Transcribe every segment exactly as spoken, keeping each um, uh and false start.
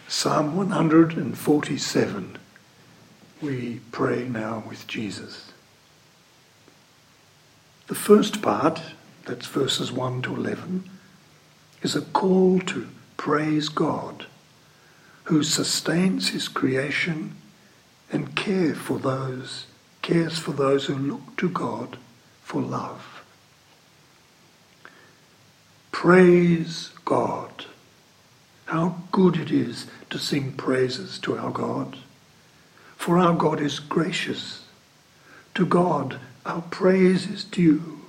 Psalm one hundred forty-seven. We pray now with Jesus. The first part, that's verses one to eleven, is a call to praise God, who sustains his creation and care for those, cares for those who look to God for love. Praise God. How good it is to sing praises to our God. For our God is gracious. To God our praise is due.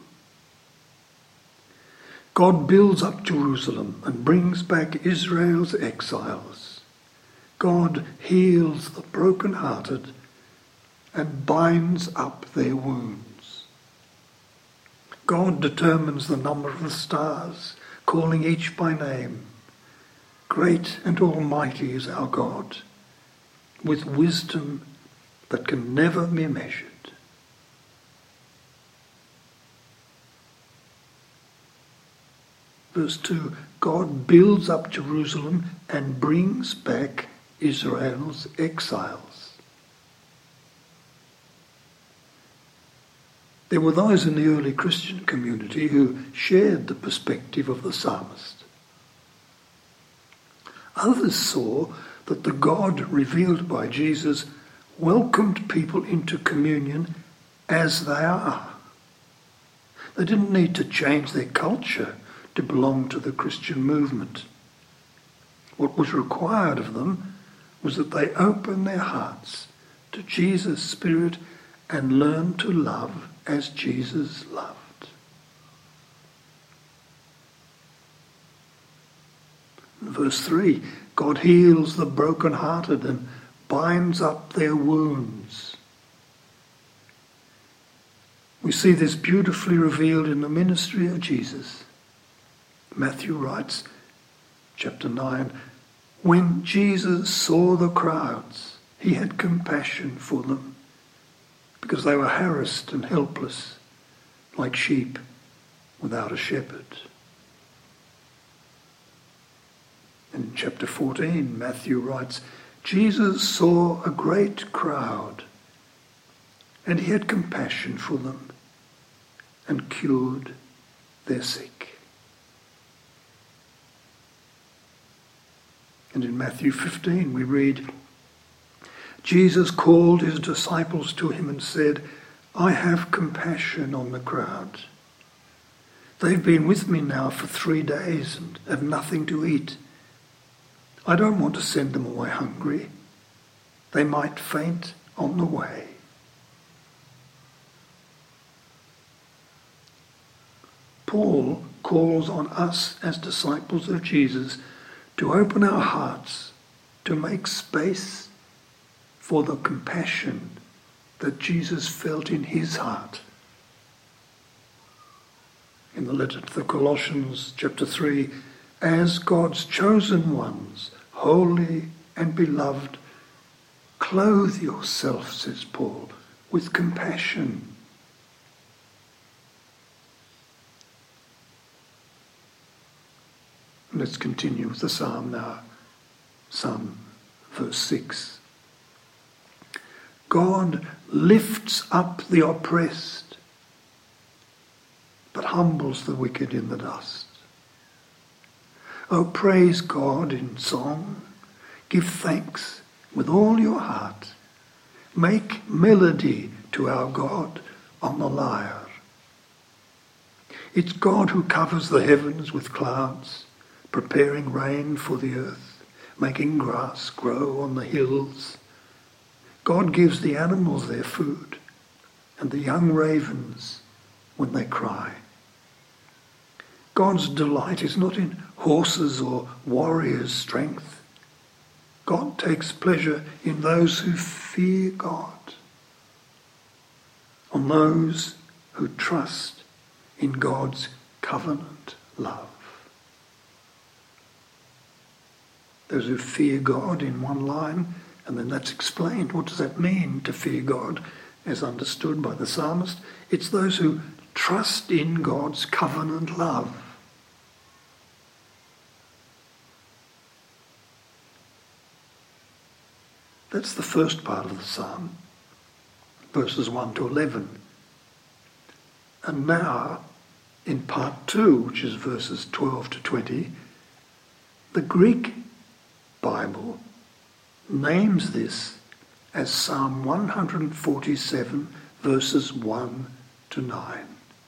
God builds up Jerusalem and brings back Israel's exiles. God heals the broken-hearted and binds up their wounds. God determines the number of the stars, calling each by name. Great and almighty is our God, with wisdom that can never be measured. Verse two, God builds up Jerusalem and brings back Israel's exiles. There were those in the early Christian community who shared the perspective of the psalmist. Others saw that the God revealed by Jesus welcomed people into communion as they are. They didn't need to change their culture to belong to the Christian movement. What was required of them was that they open their hearts to Jesus' Spirit and learn to love as Jesus loved. Verse three, God heals the broken-hearted and binds up their wounds. We see this beautifully revealed in the ministry of Jesus. Matthew writes, chapter nine, when Jesus saw the crowds, he had compassion for them, because they were harassed and helpless, like sheep without a shepherd. And in chapter fourteen, Matthew writes, Jesus saw a great crowd, and he had compassion for them, and cured their sick. And in Matthew fifteen we read, Jesus called his disciples to him and said, I have compassion on the crowd. They've been with me now for three days and have nothing to eat. I don't want to send them away hungry. They might faint on the way. Paul calls on us as disciples of Jesus to open our hearts, to make space for the compassion that Jesus felt in his heart. In the letter to the Colossians, chapter three, as God's chosen ones, holy and beloved, clothe yourself, says Paul, with compassion. Let's continue with the psalm now. Psalm verse six. God lifts up the oppressed, but humbles the wicked in the dust. Oh, praise God in song. Give thanks with all your heart. Make melody to our God on the lyre. It's God who covers the heavens with clouds, preparing rain for the earth, making grass grow on the hills. God gives the animals their food and the young ravens when they cry. God's delight is not in horses or warriors' strength. God takes pleasure in those who fear God, on those who trust in God's covenant love. Those who fear God in one line, and then that's explained. What does that mean to fear God as understood by the psalmist? It's those who trust in God's covenant love. That's the first part of the psalm, verses one to eleven. And now, in part two, which is verses twelve to twenty, the Greek Bible names this as Psalm one forty-seven, verses one to nine.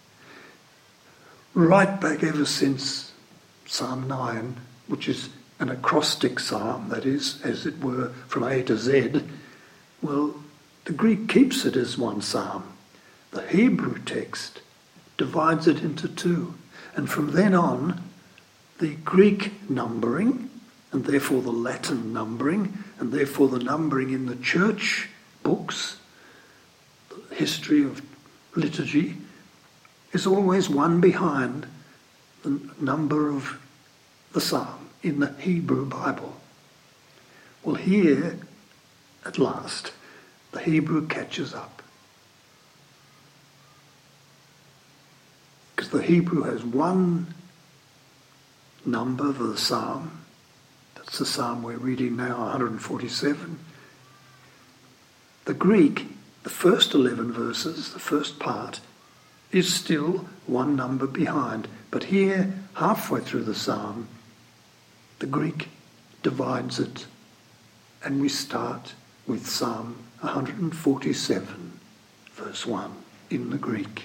Right back ever since Psalm nine, which is an acrostic psalm, that is, as it were, from A to Z, well, the Greek keeps it as one psalm. The Hebrew text divides it into two. And from then on, the Greek numbering, and therefore the Latin numbering, and therefore the numbering in the church books, the history of liturgy, is always one behind the number of the psalm in the Hebrew Bible. Well, here, at last, the Hebrew catches up. Because the Hebrew has one number for the psalm. That's the psalm we're reading now, one forty-seven. The Greek, the first eleven verses, the first part, is still one number behind. But here, halfway through the psalm, the Greek divides it, and we start with Psalm one forty-seven, verse one, in the Greek.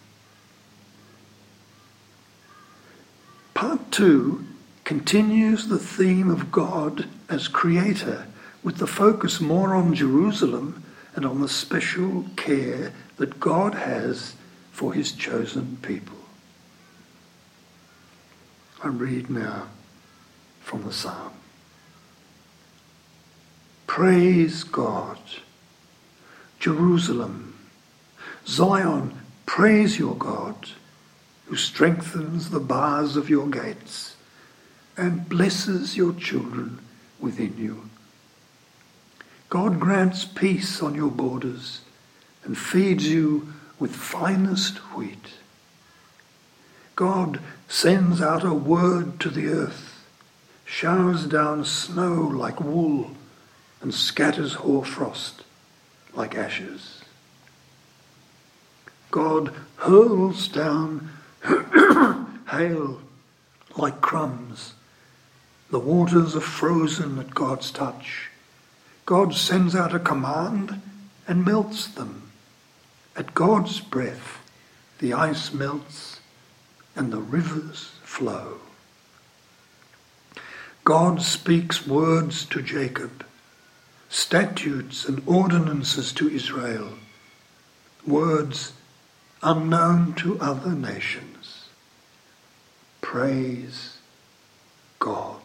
Part two continues the theme of God as creator, with the focus more on Jerusalem and on the special care that God has for his chosen people. I read now from the psalm. Praise God. Jerusalem, Zion, praise your God, who strengthens the bars of your gates and blesses your children within you. God grants peace on your borders and feeds you with finest wheat. God sends out a word to the earth, showers down snow like wool, and scatters hoarfrost like ashes. God hurls down hail like crumbs. The waters are frozen at God's touch. God sends out a command and melts them. At God's breath, the ice melts and the rivers flow. God speaks words to Jacob, statutes and ordinances to Israel, words unknown to other nations. Praise God.